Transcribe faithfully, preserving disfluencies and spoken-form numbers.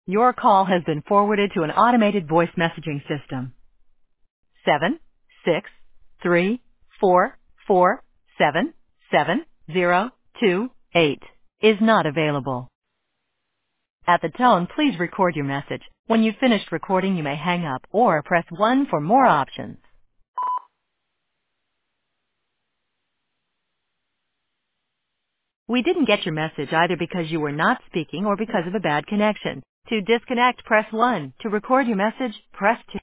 Your call has been forwarded to an automated voice messaging system. Seven, six, three, four, four, seven, seven, zero, two, eight is not available. At the tone, please record your message. When you've finished recording, you may hang up or press one for more options. We didn't get your message either because you were not speaking or because of a bad connection. To disconnect, press one. To record your message, press two.